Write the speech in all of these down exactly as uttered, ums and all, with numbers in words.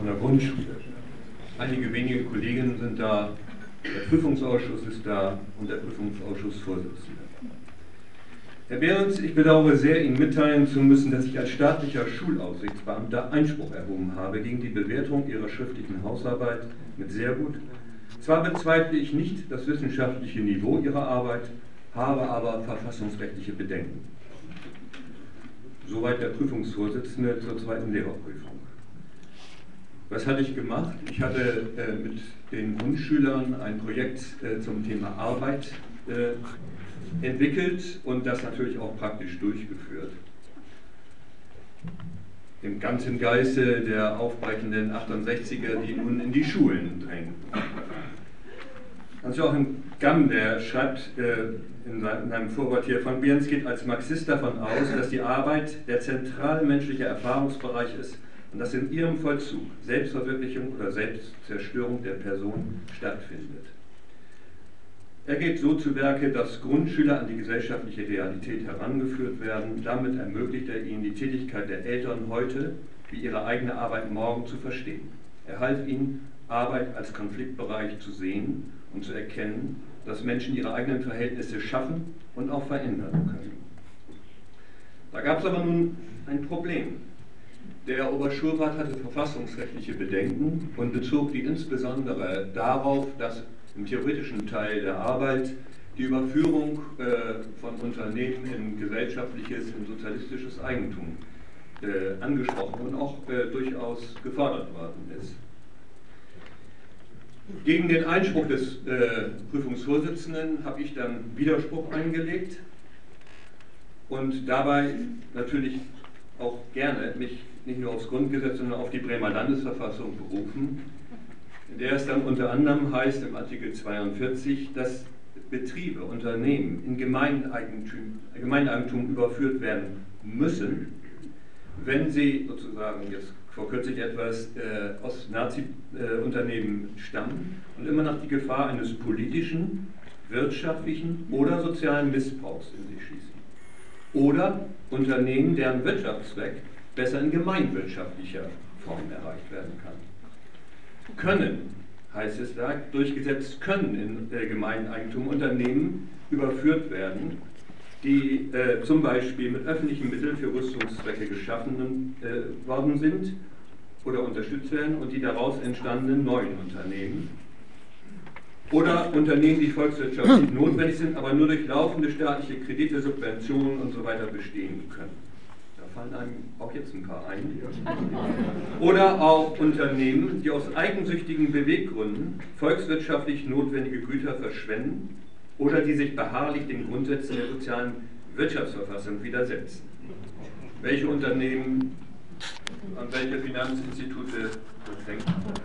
einer Grundschule. Einige wenige Kollegen sind da, der Prüfungsausschuss ist da und der Prüfungsausschussvorsitzende. Herr Behrens, ich bedauere sehr, Ihnen mitteilen zu müssen, dass ich als staatlicher Schulaufsichtsbeamter Einspruch erhoben habe gegen die Bewertung Ihrer schriftlichen Hausarbeit mit sehr gut. Zwar bezweifle ich nicht das wissenschaftliche Niveau Ihrer Arbeit, habe aber verfassungsrechtliche Bedenken. Soweit der Prüfungsvorsitzende zur zweiten Lehrerprüfung. Was hatte ich gemacht? Ich hatte äh, mit den Grundschülern ein Projekt äh, zum Thema Arbeit äh, entwickelt und das natürlich auch praktisch durchgeführt. Im ganzen Geiste der aufbrechenden achtundsechziger, die nun in die Schulen drängen. Hans-Joachim Gamm, der schreibt äh, in seinem Vorwort hier, von Behrens geht als Marxist davon aus, dass die Arbeit der zentrale menschliche Erfahrungsbereich ist und dass in ihrem Vollzug Selbstverwirklichung oder Selbstzerstörung der Person stattfindet. Er geht so zu Werke, dass Grundschüler an die gesellschaftliche Realität herangeführt werden. Damit ermöglicht er ihnen die Tätigkeit der Eltern heute wie ihre eigene Arbeit morgen zu verstehen. Er half ihnen, Arbeit als Konfliktbereich zu sehen und zu erkennen, dass Menschen ihre eigenen Verhältnisse schaffen und auch verändern können. Da gab es aber nun ein Problem. Der Oberschulrat hatte verfassungsrechtliche Bedenken und bezog die insbesondere darauf, dass im theoretischen Teil der Arbeit die Überführung äh, von Unternehmen in gesellschaftliches, in sozialistisches Eigentum äh, angesprochen und auch äh, durchaus gefordert worden ist. Gegen den Einspruch des äh, Prüfungsvorsitzenden habe ich dann Widerspruch eingelegt und dabei natürlich auch gerne mich nicht nur aufs Grundgesetz, sondern auf die Bremer Landesverfassung berufen, in der es dann unter anderem heißt im Artikel zweiundvierzig, dass Betriebe, Unternehmen in Gemeineigentum, Gemeineigentum überführt werden müssen, wenn sie sozusagen jetzt vor kürzlich etwas äh, aus Nazi-Unternehmen äh, stammen und immer noch die Gefahr eines politischen, wirtschaftlichen oder sozialen Missbrauchs in sich schließen. Oder Unternehmen, deren Wirtschaftszweck besser in gemeinwirtschaftlicher Form erreicht werden kann. Können, heißt es da, durchgesetzt können in äh, Gemeineigentum Unternehmen überführt werden, die äh, zum Beispiel mit öffentlichen Mitteln für Rüstungszwecke geschaffen äh, worden sind oder unterstützt werden und die daraus entstandenen neuen Unternehmen. Oder Unternehmen, die volkswirtschaftlich notwendig sind, aber nur durch laufende staatliche Kredite, Subventionen und so weiter bestehen können. Da fallen einem auch jetzt ein paar ein. Oder auch Unternehmen, die aus eigensüchtigen Beweggründen volkswirtschaftlich notwendige Güter verschwenden oder die sich beharrlich den Grundsätzen der sozialen Wirtschaftsverfassung widersetzen. Welche Unternehmen, an welche Finanzinstitute denken?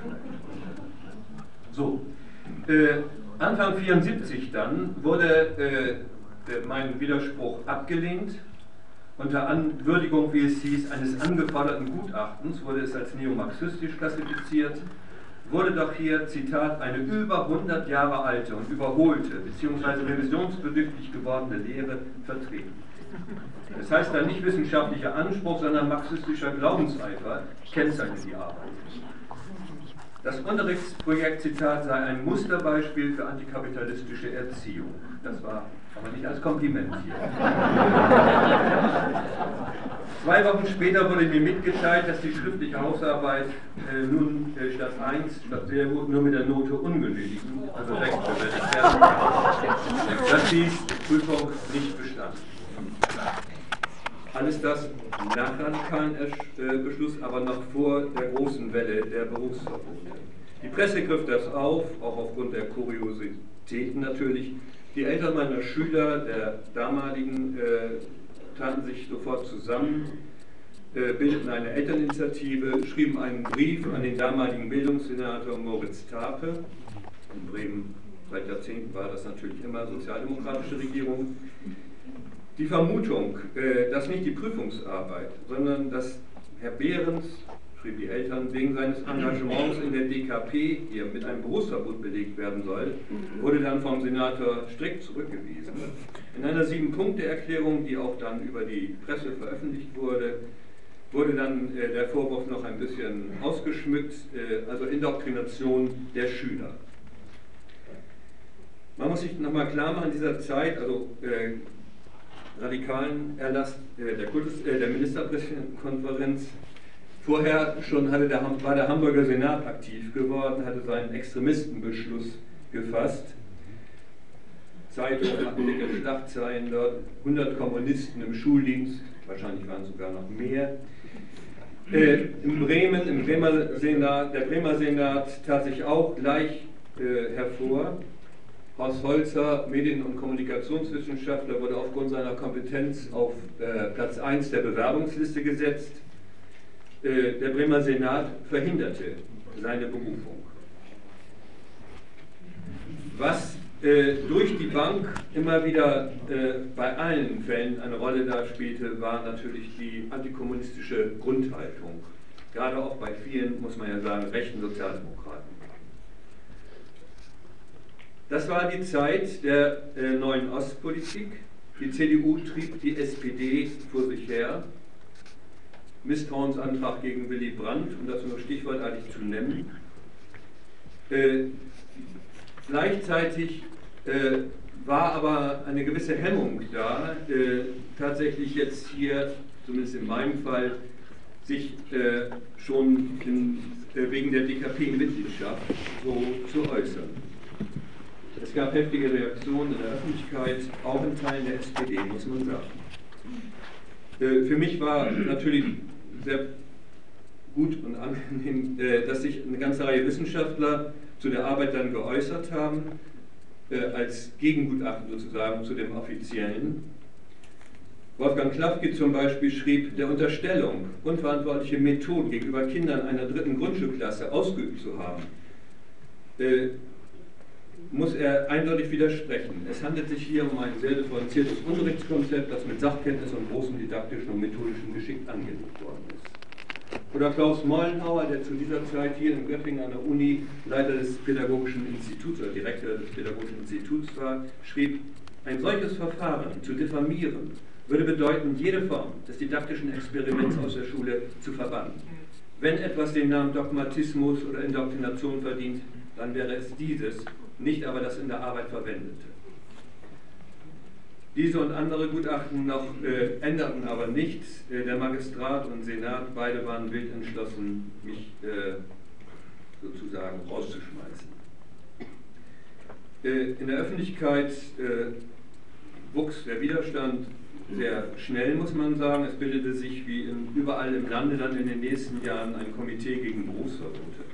So, äh, Anfang vierundsiebzig dann wurde äh, mein Widerspruch abgelehnt. Unter Anwürdigung, wie es hieß, eines angeforderten Gutachtens wurde es als neomarxistisch klassifiziert, wurde doch hier, Zitat, eine über hundert Jahre alte und überholte bzw. revisionsbedürftig gewordene Lehre vertreten. Das heißt dann nicht wissenschaftlicher Anspruch, sondern marxistischer Glaubenseifer kennzeichnet die Arbeit. Das Unterrichtsprojekt, Zitat, sei ein Musterbeispiel für antikapitalistische Erziehung. Das war aber nicht als Kompliment hier. Zwei Wochen später wurde mir mitgeteilt, dass die schriftliche Hausarbeit äh, nun äh, statt eins, statt sehr gut, nur mit der Note ungenügend, also recht bewertet werden kann. Das hieß Prüfung nicht bestanden. Alles das nach radikalen Beschluss, aber noch vor der großen Welle der Berufsverbote. Die Presse griff das auf, auch aufgrund der Kuriositäten natürlich. Die Eltern meiner Schüler, der damaligen, äh, taten sich sofort zusammen, äh, bildeten eine Elterninitiative, schrieben einen Brief an den damaligen Bildungssenator Moritz Tape. In Bremen seit Jahrzehnten war das natürlich immer sozialdemokratische Regierung. Die Vermutung, äh, dass nicht die Prüfungsarbeit, sondern dass Herr Behrens, schrieb die Eltern, wegen seines Engagements in der D K P hier mit einem Berufsverbot belegt werden soll, wurde dann vom Senator strikt zurückgewiesen. In einer Sieben-Punkte-Erklärung, die auch dann über die Presse veröffentlicht wurde, wurde dann äh, der Vorwurf noch ein bisschen ausgeschmückt, äh, also Indoktrination der Schüler. Man muss sich nochmal klar machen, in dieser Zeit, also äh, radikalen Erlass äh, der, Kultus, äh, der Ministerpräsidentenkonferenz, vorher schon hatte der, war der Hamburger Senat aktiv geworden, hatte seinen Extremistenbeschluss gefasst. Zeitungen hatten dicke Schlagzeilen dort, hundert Kommunisten im Schuldienst, wahrscheinlich waren es sogar noch mehr. Äh, in Bremen, im Bremer Senat, der Bremer Senat tat sich auch gleich äh, hervor. Horst Holzer, Medien- und Kommunikationswissenschaftler, wurde aufgrund seiner Kompetenz auf äh, Platz eins der Bewerbungsliste gesetzt. Äh, der Bremer Senat verhinderte seine Berufung. Was äh, durch die Bank immer wieder äh, bei allen Fällen eine Rolle da spielte, war natürlich die antikommunistische Grundhaltung. Gerade auch bei vielen, muss man ja sagen, rechten Sozialdemokraten. Das war die Zeit der äh, neuen Ostpolitik. Die C D U trieb die S P D vor sich her. Misstrauensantrag gegen Willy Brandt, um das nur stichwortartig zu nennen. Äh, gleichzeitig äh, war aber eine gewisse Hemmung da, äh, tatsächlich jetzt hier, zumindest in meinem Fall, sich äh, schon in, äh, wegen der D K P-Mitgliedschaft so zu äußern. Es gab heftige Reaktionen in der Öffentlichkeit, auch in Teilen der S P D, muss man sagen. Äh, für mich war natürlich sehr gut und angenehm, äh, dass sich eine ganze Reihe Wissenschaftler zu der Arbeit dann geäußert haben, äh, als Gegengutachten sozusagen zu dem offiziellen. Wolfgang Klafke zum Beispiel schrieb, der Unterstellung, unverantwortliche Methoden gegenüber Kindern einer dritten Grundschulklasse ausgeübt zu haben, äh, muss er eindeutig widersprechen. Es handelt sich hier um ein sehr differenziertes Unterrichtskonzept, das mit Sachkenntnis und großem didaktischen und methodischen Geschick angelegt worden ist. Oder Klaus Mollenhauer, der zu dieser Zeit hier in Göttingen an der Uni Leiter des Pädagogischen Instituts oder Direktor des Pädagogischen Instituts war, schrieb, ein solches Verfahren zu diffamieren, würde bedeuten, jede Form des didaktischen Experiments aus der Schule zu verbannen. Wenn etwas den Namen Dogmatismus oder Indoktrination verdient, dann wäre es dieses, nicht aber das in der Arbeit Verwendete. Diese und andere Gutachten noch äh, änderten aber nichts. Äh, der Magistrat und Senat, beide waren wild entschlossen, mich äh, sozusagen rauszuschmeißen. Äh, in der Öffentlichkeit äh, wuchs der Widerstand sehr schnell, muss man sagen. Es bildete sich wie in, überall im Lande dann in den nächsten Jahren ein Komitee gegen Berufsverbote.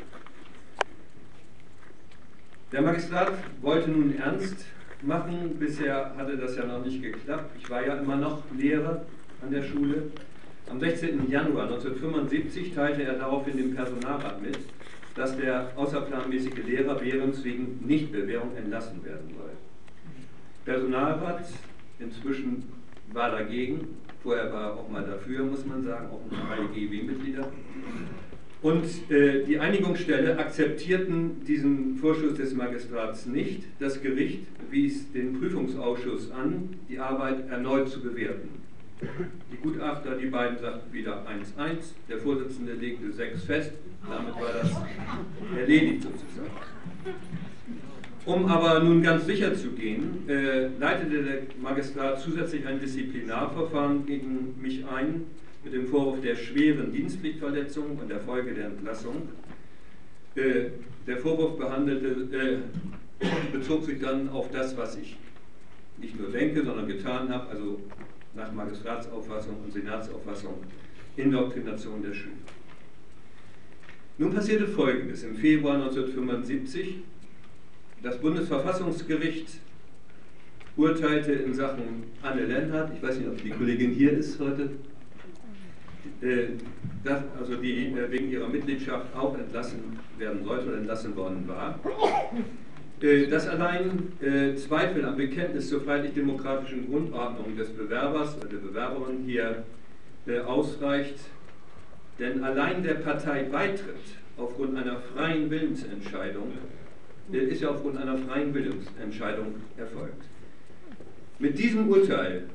Der Magistrat wollte nun ernst machen, bisher hatte das ja noch nicht geklappt. Ich war ja immer noch Lehrer an der Schule. Am sechzehnten Januar neunzehnhundertfünfundsiebzig teilte er daraufhin dem Personalrat mit, dass der außerplanmäßige Lehrer Behrens wegen Nichtbewährung entlassen werden soll. Personalrat inzwischen war dagegen, vorher war er auch mal dafür, muss man sagen, auch eine G E W-Mitglieder. Und äh, die Einigungsstelle akzeptierten diesen Vorschuss des Magistrats nicht. Das Gericht wies den Prüfungsausschuss an, die Arbeit erneut zu bewerten. Die Gutachter, die beiden sagten wieder eins eins, der Vorsitzende legte sechs fest, damit war das erledigt sozusagen. Um aber nun ganz sicher zu gehen, äh, leitete der Magistrat zusätzlich ein Disziplinarverfahren gegen mich ein, mit dem Vorwurf der schweren Dienstpflichtverletzung und der Folge der Entlassung. Äh, der Vorwurf behandelte, äh, bezog sich dann auf das, was ich nicht nur denke, sondern getan habe, also nach Magistratsauffassung und Senatsauffassung, Indoktrination der Schüler. Nun passierte Folgendes. Im Februar neunzehnhundertfünfundsiebzig, das Bundesverfassungsgericht urteilte in Sachen Anne Lenhardt, ich weiß nicht, ob die Kollegin hier ist heute, äh, dass, also die äh, wegen ihrer Mitgliedschaft auch entlassen werden sollte oder entlassen worden war, äh, dass allein äh, Zweifel am Bekenntnis zur freiheitlich-demokratischen Grundordnung des Bewerbers oder der Bewerberin hier äh, ausreicht, denn allein der Parteibeitritt aufgrund einer freien Willensentscheidung äh, ist ja aufgrund einer freien Willensentscheidung erfolgt. Mit diesem Urteil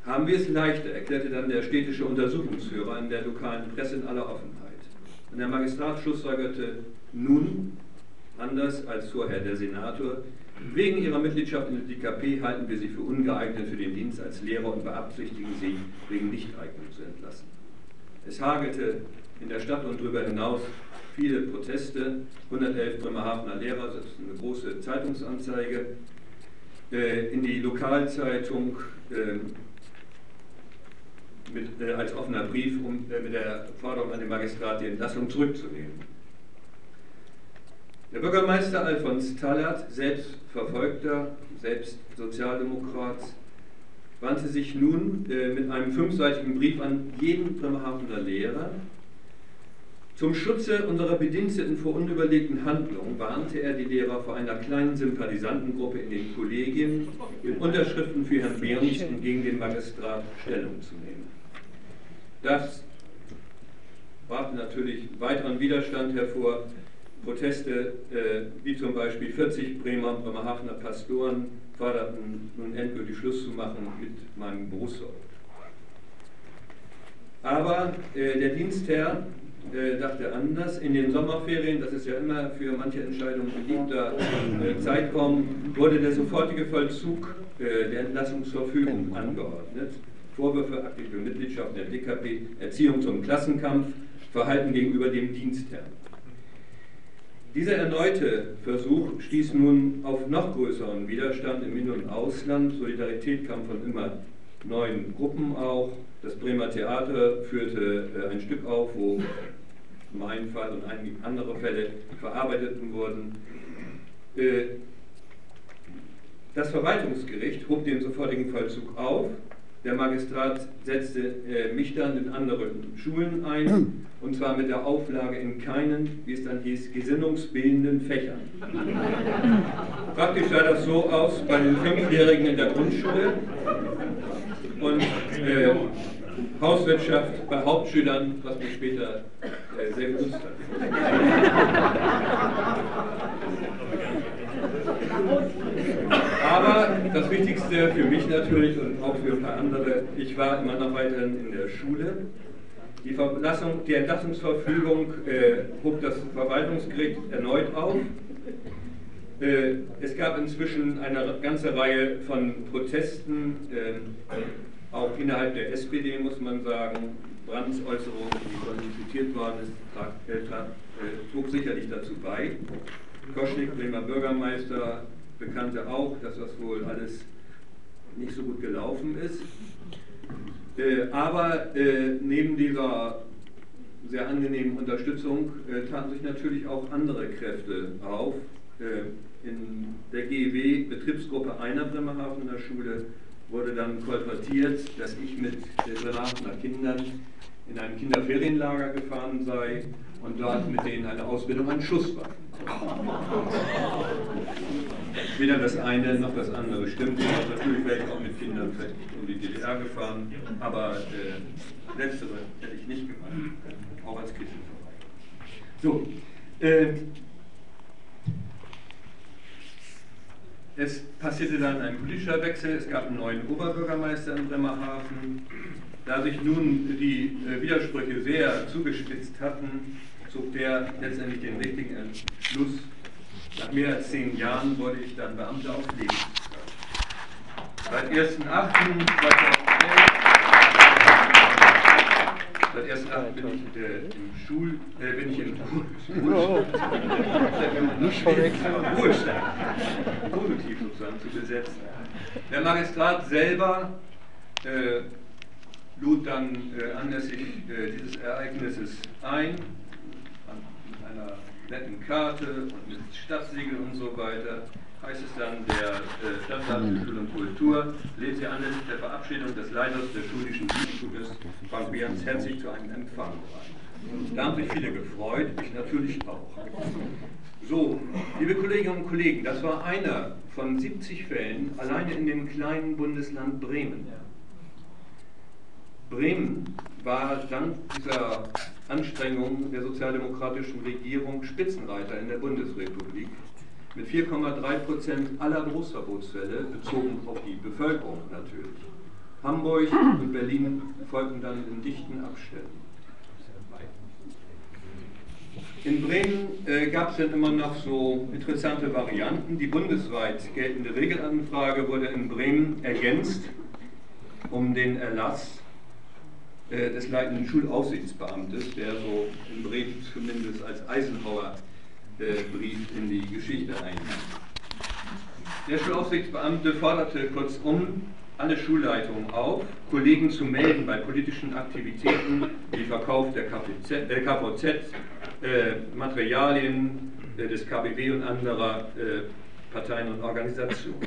Haben wir es leichter, erklärte dann der städtische Untersuchungsführer in der lokalen Presse in aller Offenheit. Und der Magistrat schlussfolgerte, nun, anders als vorher der Senator, wegen ihrer Mitgliedschaft in der D K P halten wir sie für ungeeignet für den Dienst als Lehrer und beabsichtigen sie, wegen Nichteignung zu entlassen. Es hagelte in der Stadt und darüber hinaus viele Proteste, hundertelf Bremerhavener Lehrer, das ist eine große Zeitungsanzeige, äh, in die Lokalzeitung äh, mit, äh, als offener Brief, um äh, mit der Forderung an den Magistrat, die Entlassung zurückzunehmen. Der Bürgermeister Alfons Tallert, selbst Verfolgter, selbst Sozialdemokrat, wandte sich nun äh, mit einem fünfseitigen Brief an jeden Bremerhavener Lehrer. Zum Schutze unserer Bediensteten vor unüberlegten Handlungen warnte er die Lehrer vor einer kleinen Sympathisantengruppe in den Kollegien mit Unterschriften für Herrn Behrens und gegen den Magistrat Stellung zu nehmen. Das brachte natürlich weiteren Widerstand hervor. Proteste, äh, wie zum Beispiel vierzig Bremer und Bremerhavener Pastoren forderten nun endgültig Schluss zu machen mit meinem Berufsort. Aber äh, der Dienstherr äh, dachte anders. In den Sommerferien, das ist ja immer für manche Entscheidungen beliebter äh, Zeitraum, wurde der sofortige Vollzug äh, der Entlassungsverfügung angeordnet. Vorwürfe aktive Mitgliedschaft in der D K P, Erziehung zum Klassenkampf, Verhalten gegenüber dem Dienstherrn. Dieser erneute Versuch stieß nun auf noch größeren Widerstand im In- und Ausland. Solidarität kam von immer neuen Gruppen auch. Das Bremer Theater führte äh, ein Stück auf, wo mein Fall und einige andere Fälle verarbeitet wurden. Äh, das Verwaltungsgericht hob den sofortigen Vollzug auf. Der Magistrat setzte äh, mich dann in anderen Schulen ein, und zwar mit der Auflage in keinen, wie es dann hieß, gesinnungsbildenden Fächern. Praktisch sah das so aus bei den Fünfjährigen in der Grundschule und äh, Hauswirtschaft bei Hauptschülern, was mich später äh, sehr genutzt hat. Aber das Wichtigste für mich natürlich und auch für ein paar andere, ich war immer noch weiterhin in der Schule. Die, Verlassung, die Entlassungsverfügung äh, hob das Verwaltungsgericht erneut auf. Äh, es gab inzwischen eine ganze Reihe von Protesten, äh, auch innerhalb der S P D muss man sagen. Brandts Äußerung, die qualifiziert worden ist, trag, äh, trag, äh, trug sicherlich dazu bei. Koschnik, Bremer Bürgermeister, bekannte auch, dass das wohl alles nicht so gut gelaufen ist. Äh, aber äh, neben dieser sehr angenehmen Unterstützung äh, taten sich natürlich auch andere Kräfte auf. Äh, in der G E W-Betriebsgruppe einer Bremerhavener Schule wurde dann kolportiert, dass ich mit äh, Bremerhavener Kindern in ein Kinderferienlager gefahren sei und dort mit denen eine Ausbildung an Schusswaffen. Weder das eine noch das andere stimmt. Natürlich wäre ich auch mit Kindern vielleicht um die D D R gefahren, aber äh, letztere hätte ich nicht gemacht, auch als Kirchenverein. So, äh, es passierte dann ein politischer Wechsel, es gab einen neuen Oberbürgermeister in Bremerhaven. Da sich nun die äh, Widersprüche sehr zugespitzt hatten, zog der letztendlich den richtigen Entschluss. Nach mehr als zehn Jahren wurde ich dann Beamter auf Lebenszeit. Seit ersten achten Seit ersten achten bin ich äh, im Schul, äh, bin ich im Ruhestand, Ruhestand, positiv sozusagen zu besetzen. Der Magistrat selber äh, lud dann äh, anlässlich äh, dieses Ereignisses ein, an, mit einer netten Karte und mit Stadtsiegel und so weiter. Heißt es dann, der äh, Stadtrat für Schule und Kultur lädt Sie anlässlich der Verabschiedung des Leiters des schulischen Dienstschules, Frank Behrens, herzlich zu einem Empfang ein. Da haben sich viele gefreut, ich natürlich auch. So, liebe Kolleginnen und Kollegen, das war einer von siebzig Fällen alleine in dem kleinen Bundesland Bremen. Bremen war dank dieser Anstrengungen der sozialdemokratischen Regierung Spitzenreiter in der Bundesrepublik mit vier Komma drei Prozent aller Berufsverbotsfälle, bezogen auf die Bevölkerung natürlich. Hamburg und Berlin folgten dann in dichten Abständen. In Bremen äh, gab es dann immer noch so interessante Varianten. Die bundesweit geltende Regelanfrage wurde in Bremen ergänzt um den Erlass äh, des leitenden Schulaufsichtsbeamtes, der so in Bremen zumindest als Eisenhower äh, Brief in die Geschichte eingeht. Der Schulaufsichtsbeamte forderte kurzum alle Schulleitungen auf, Kollegen zu melden bei politischen Aktivitäten wie Verkauf der K V Z, äh, Materialien äh, des K B W und anderer äh, Parteien und Organisationen.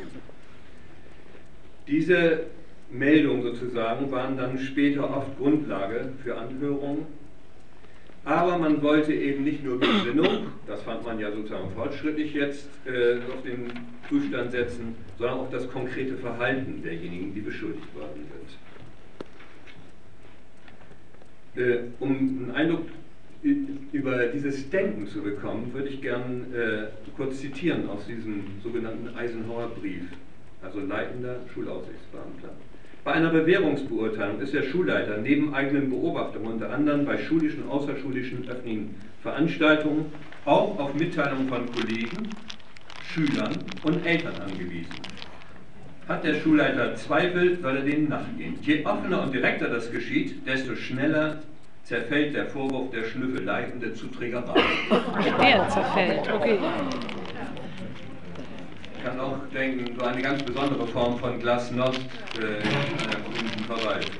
Diese Meldungen sozusagen waren dann später oft Grundlage für Anhörungen, aber man wollte eben nicht nur Gesinnung, das fand man ja sozusagen fortschrittlich jetzt, äh, auf den Prüfstand setzen, sondern auch das konkrete Verhalten derjenigen, die beschuldigt worden sind. Äh, um einen Eindruck über dieses Denken zu bekommen, würde ich gern äh, kurz zitieren aus diesem sogenannten Eisenhower Brief, also leitender Schulaufsichtsbeamter. Bei einer Bewährungsbeurteilung ist der Schulleiter neben eigenen Beobachtungen unter anderem bei schulischen und außerschulischen öffentlichen Veranstaltungen auch auf Mitteilungen von Kollegen, Schülern und Eltern angewiesen. Hat der Schulleiter Zweifel, soll er denen nachgehen. Je offener und direkter das geschieht, desto schneller zerfällt der Vorwurf der Schnüffelei und der Zuträgerei. Der zerfällt, okay. Ich kann auch denken, so eine ganz besondere Form von Glasnost äh, in einer kommunischen Verwaltung.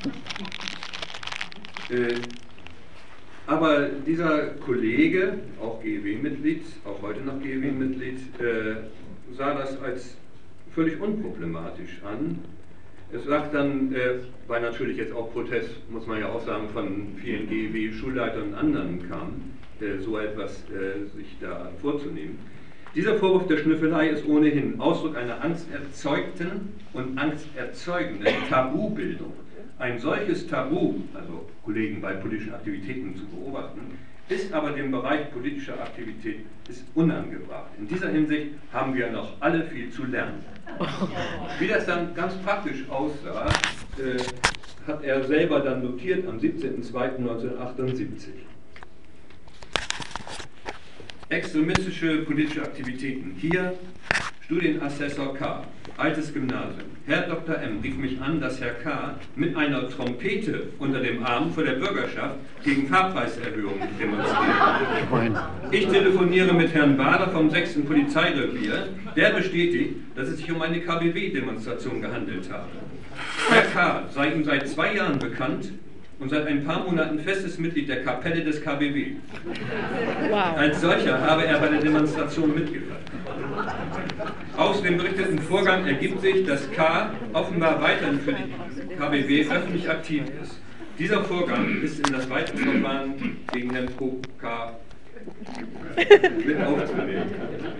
Äh, aber dieser Kollege, auch G E W-Mitglied, auch heute noch G E W-Mitglied, äh, sah das als völlig unproblematisch an. Es sagt dann, äh, weil natürlich jetzt auch Protest, muss man ja auch sagen, von vielen G E W-Schulleitern und anderen kam, äh, so etwas äh, sich da vorzunehmen. Dieser Vorwurf der Schnüffelei ist ohnehin Ausdruck einer angsterzeugten und angsterzeugenden Tabubildung. Ein solches Tabu, also Kollegen bei politischen Aktivitäten zu beobachten, ist aber dem Bereich politischer Aktivität ist unangebracht. In dieser Hinsicht haben wir noch alle viel zu lernen. Wie das dann ganz praktisch aussah, äh, hat er selber dann notiert am siebzehnten zweiten neunzehnhundertachtundsiebzig. Extremistische politische Aktivitäten. Hier Studienassessor K., altes Gymnasium. Herr Doktor M. rief mich an, dass Herr K. mit einer Trompete unter dem Arm vor der Bürgerschaft gegen Fahrpreiserhöhungen demonstriert. Ich telefoniere mit Herrn Bader vom sechsten Polizeirevier. Der bestätigt, dass es sich um eine K B W-Demonstration gehandelt habe. Herr K. sei ihm seit zwei Jahren bekannt und seit ein paar Monaten festes Mitglied der Kapelle des K B W. Wow. Als solcher habe er bei der Demonstration mitgewirkt. Aus dem berichteten Vorgang ergibt sich, dass K. offenbar weiterhin für die K B W öffentlich aktiv ist. Dieser Vorgang ist in das weitere Verfahren gegen Herrn Pro K. mit aufzunehmen.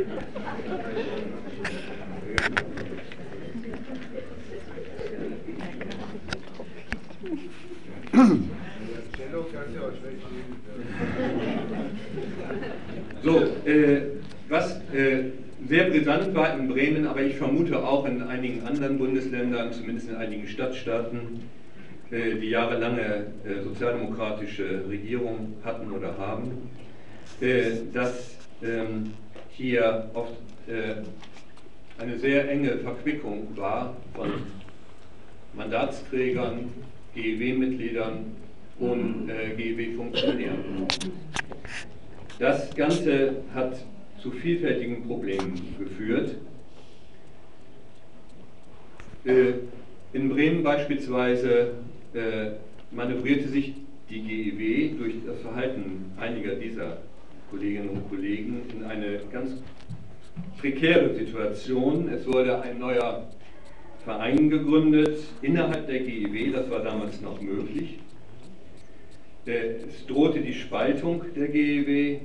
So, äh, was äh, sehr brisant war in Bremen, aber ich vermute auch in einigen anderen Bundesländern, zumindest in einigen Stadtstaaten, äh, die jahrelange äh, sozialdemokratische Regierung hatten oder haben, äh, dass ähm, hier oft äh, eine sehr enge Verquickung war von Mandatsträgern, G E W-Mitgliedern und äh, G E W-Funktionären. Das Ganze hat zu vielfältigen Problemen geführt. Äh, in Bremen beispielsweise äh, manövrierte sich die G E W durch das Verhalten einiger dieser Kolleginnen und Kollegen in eine ganz prekäre Situation. Es wurde ein neuer Verein gegründet innerhalb der G E W, das war damals noch möglich. Es drohte die Spaltung der G E W.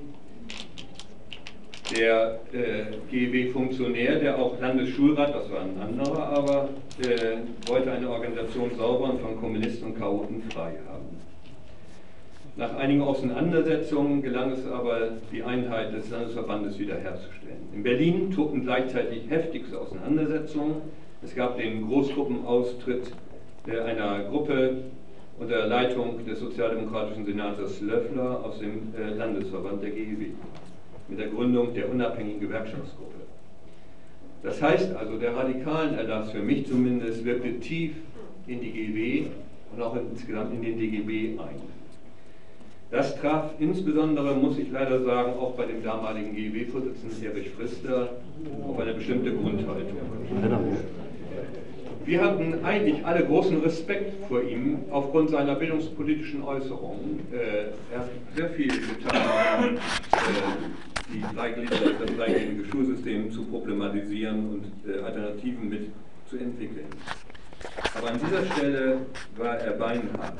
Der äh, G E W-Funktionär, der auch Landesschulrat, das war ein anderer, aber äh, wollte eine Organisation sauber und von Kommunisten und Chaoten frei haben. Nach einigen Auseinandersetzungen gelang es aber, die Einheit des Landesverbandes wiederherzustellen. In Berlin tobten gleichzeitig heftigste Auseinandersetzungen. Es gab den Großgruppenaustritt äh, einer Gruppe unter der Leitung des sozialdemokratischen Senators Löffler aus dem äh, Landesverband der G E W mit der Gründung der unabhängigen Gewerkschaftsgruppe. Das heißt also, der Radikalenerlass für mich zumindest wirkte tief in die G E W und auch insgesamt in den D G B ein. Das traf insbesondere, muss ich leider sagen, auch bei dem damaligen G E W-Vorsitzenden Erich Frister auf eine bestimmte Grundhaltung. Wir hatten eigentlich alle großen Respekt vor ihm aufgrund seiner bildungspolitischen Äußerungen. Äh, er hat sehr viel getan, äh, die dreigliedrige, das dreigliedrige Schulsystem zu problematisieren und äh, Alternativen mit zu entwickeln. Aber an dieser Stelle war er beinhart.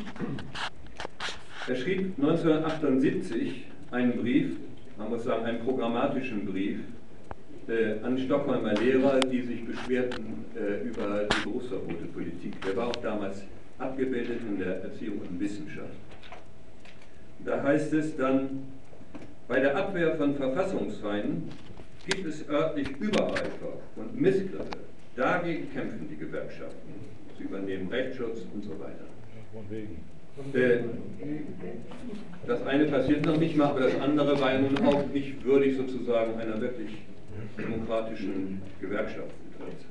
Er schrieb neunzehnhundertachtundsiebzig einen Brief, man muss sagen einen programmatischen Brief, äh, an Stockholmer Lehrer, die sich beschwerten äh, über die Berufsverbotepolitik. Der war auch damals abgebildet in der Erziehung und Wissenschaft. Da heißt es dann, bei der Abwehr von Verfassungsfeinden gibt es örtlich Übereifer und Missgriffe. Dagegen kämpfen die Gewerkschaften. Sie übernehmen Rechtsschutz und so weiter. Äh, das eine passiert noch nicht mal, aber das andere war ja nun auch nicht würdig sozusagen einer wirklich demokratischen Gewerkschaftssituation.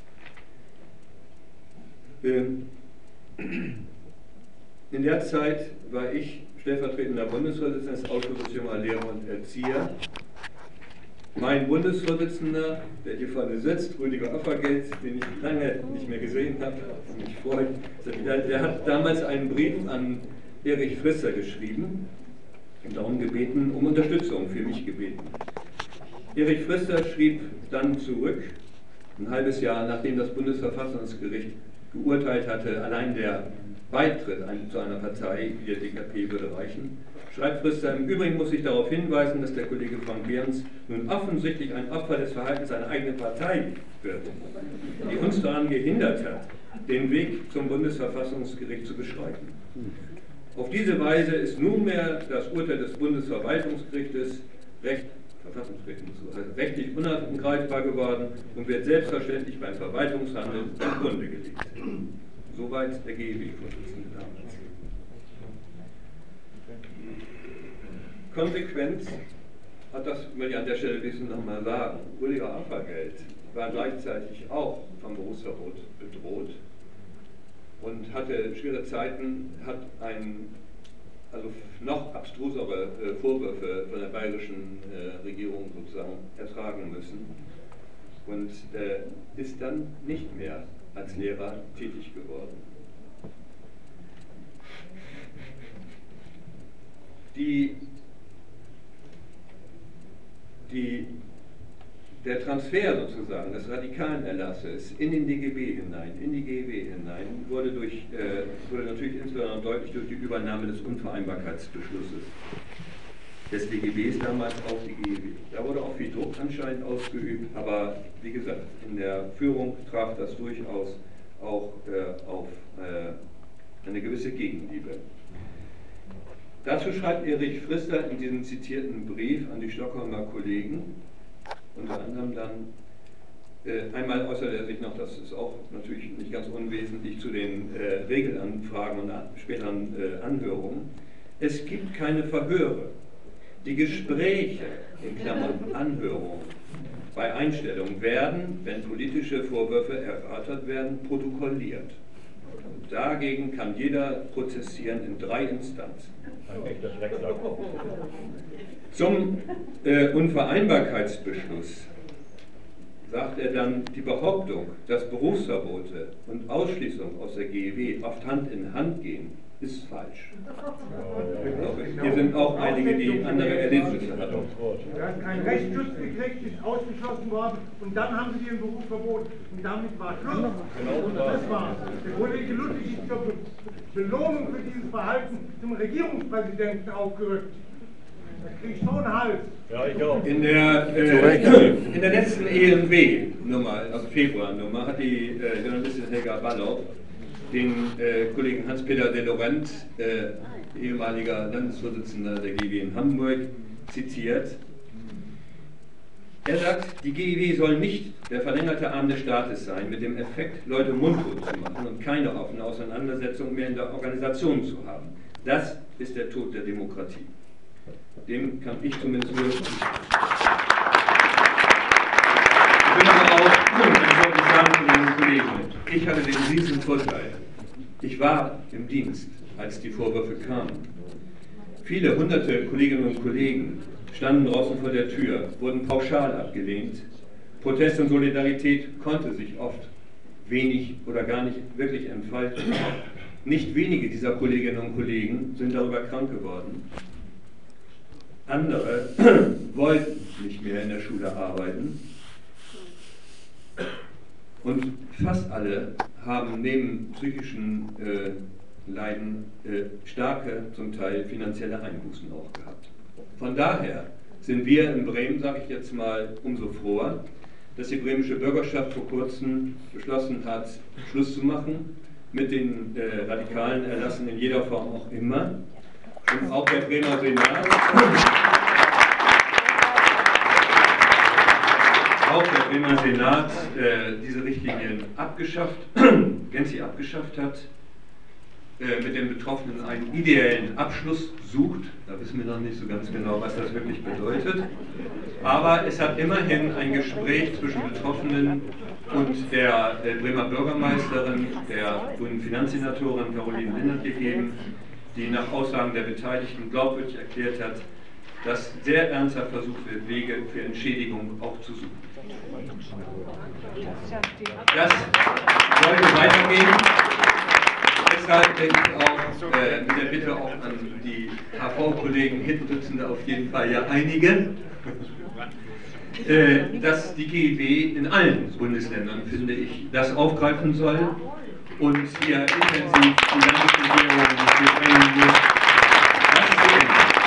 Äh, in der Zeit war ich stellvertretender Bundesvorsitzender des Ausschusses junger Lehrer und Erzieher. Mein Bundesvorsitzender, der hier vorne sitzt, Rüdiger Offergeld, den ich lange nicht mehr gesehen habe, was mich freut, der hat damals einen Brief an Erich Frister geschrieben und darum gebeten, um Unterstützung für mich gebeten. Erich Frister schrieb dann zurück, ein halbes Jahr nachdem das Bundesverfassungsgericht geurteilt hatte, allein der Beitritt zu einer Partei wie der D K P würde reichen, schreibt Frister, im Übrigen muss ich darauf hinweisen, dass der Kollege Frank Behrens nun offensichtlich ein Opfer des Verhaltens seiner eigenen Partei wird, die uns daran gehindert hat, den Weg zum Bundesverfassungsgericht zu beschreiten. Auf diese Weise ist nunmehr das Urteil des Bundesverwaltungsgerichtes recht, Verfassungsgericht, also rechtlich unangreifbar geworden und wird selbstverständlich beim Verwaltungshandeln zugrunde gelegt. Soweit der G E W-Vorsitzende damals. Konsequenz hat das, will ich an der Stelle wissen, nochmal sagen. Rüdiger Offergeld war gleichzeitig auch vom Berufsverbot bedroht und hatte schwere Zeiten, hat ein, also noch abstrusere äh, Vorwürfe von der bayerischen äh, Regierung sozusagen ertragen müssen und äh, ist dann nicht mehr als Lehrer tätig geworden. Die, die, der Transfer sozusagen des Radikalenerlasses in den D G B hinein, in die G E W hinein, wurde, durch, äh, wurde natürlich insbesondere deutlich durch die Übernahme des Unvereinbarkeitsbeschlusses des D G Bs damals auf die G E W. Da wurde auch viel Druck anscheinend ausgeübt, aber wie gesagt, in der Führung traf das durchaus auch äh, auf äh, eine gewisse Gegenliebe. Dazu schreibt Erich Frister in diesem zitierten Brief an die Stockholmer Kollegen, unter anderem dann, äh, einmal äußert er sich noch, das ist auch natürlich nicht ganz unwesentlich, zu den äh, Regelanfragen und späteren äh, Anhörungen. Es gibt keine Verhöre. Die Gespräche, in Klammern Anhörungen, bei Einstellung werden, wenn politische Vorwürfe erörtert werden, protokolliert. Und dagegen kann jeder prozessieren in drei Instanzen. Zum äh, Unvereinbarkeitsbeschluss sagt er dann, die Behauptung, dass Berufsverbote und Ausschließung aus der G E W oft Hand in Hand gehen, ist falsch. Hier sind auch einige, die andere Erlebnisse hatten. Du hast keinen Rechtsschutz gekriegt, ist ausgeschlossen worden und dann haben sie dir den Beruf verboten. Und damit war Schluss. Und das war's. Der Kollege Ludwig ist zur Belohnung für dieses Verhalten zum Regierungspräsidenten aufgerückt. Da krieg ich so einen Hals. Ja, ich auch. In der, äh, in der letzten E N W-Nummer, also Februar-Nummer, hat die äh, Journalistin Helga Ballow den äh, Kollegen Hans-Peter de Laurent, äh, ehemaliger Landesvorsitzender der G W in Hamburg, zitiert. Er sagt, die G I W soll nicht der verlängerte Arm des Staates sein, mit dem Effekt, Leute mundtot zu machen und keine offene Auseinandersetzung mehr in der Organisation zu haben. Das ist der Tod der Demokratie. Dem kann ich zumindest nur zustimmen. Ich bin aber auch, das wollte ich sagen, Kolleginnen und Kollegen, ich hatte den riesen Vorteil. Ich war im Dienst, als die Vorwürfe kamen. Viele hunderte Kolleginnen und Kollegen standen draußen vor der Tür, wurden pauschal abgelehnt. Protest und Solidarität konnte sich oft wenig oder gar nicht wirklich entfalten. Nicht wenige dieser Kolleginnen und Kollegen sind darüber krank geworden. Andere wollten nicht mehr in der Schule arbeiten. Und fast alle haben neben psychischen äh, Leiden äh, starke, zum Teil finanzielle Einbußen auch gehabt. Von daher sind wir in Bremen, sage ich jetzt mal, umso froher, dass die bremische Bürgerschaft vor kurzem beschlossen hat, Schluss zu machen mit den äh, radikalen Erlassen in jeder Form auch immer. Und auch der Bremer Senat, auch der Bremer Senat äh, diese Richtlinien abgeschafft, gänzlich abgeschafft hat, äh, mit den Betroffenen einen ideellen Abschluss sucht. Da wissen wir noch nicht so ganz genau, was das wirklich bedeutet. Aber es hat immerhin ein Gespräch zwischen Betroffenen und der äh, Bremer Bürgermeisterin, der grünen Finanzsenatorin Caroline Lindert gegeben, die nach Aussagen der Beteiligten glaubwürdig erklärt hat, dass sehr ernsthaft versucht wird, Wege für Entschädigung auch zu suchen. Das sollte weitergehen. Deshalb denke ich auch, äh, mit der Bitte auch an die H V-Kollegen, hinten sitzen da auf jeden Fall ja einige, äh, dass die G I W in allen Bundesländern, finde ich, das aufgreifen soll und hier intensiv die Landesregierung bringen muss. Das ist so.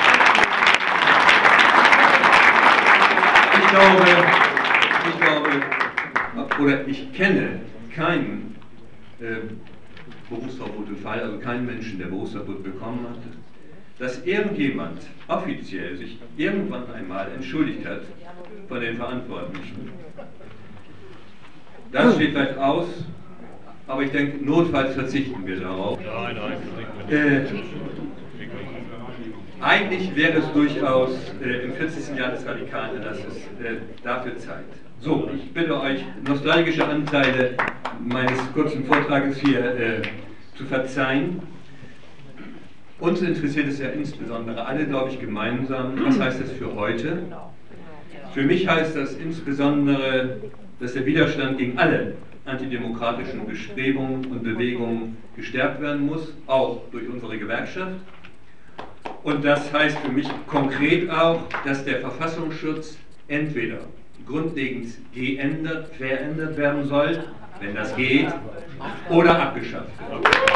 Ich glaube, ich glaube, oder ich kenne keinen äh, Berufsverbotsfall, also keinen Menschen, der Berufsverbot bekommen hat, dass irgendjemand offiziell sich irgendwann einmal entschuldigt hat von den Verantwortlichen. Das steht vielleicht aus, aber ich denke, notfalls verzichten wir darauf. Nein, nein, äh, eigentlich wäre es durchaus äh, im vierzigsten Jahr des radikalen Erlasses äh, dafür Zeit. So, ich bitte euch, nostalgische Anteile meines kurzen Vortrages hier äh, zu verzeihen. Uns interessiert es ja insbesondere alle, glaube ich, gemeinsam. Was heißt das für heute? Für mich heißt das insbesondere, dass der Widerstand gegen alle antidemokratischen Bestrebungen und Bewegungen gestärkt werden muss, auch durch unsere Gewerkschaft. Und das heißt für mich konkret auch, dass der Verfassungsschutz entweder grundlegend geändert, verändert werden soll, wenn das geht, oder abgeschafft wird.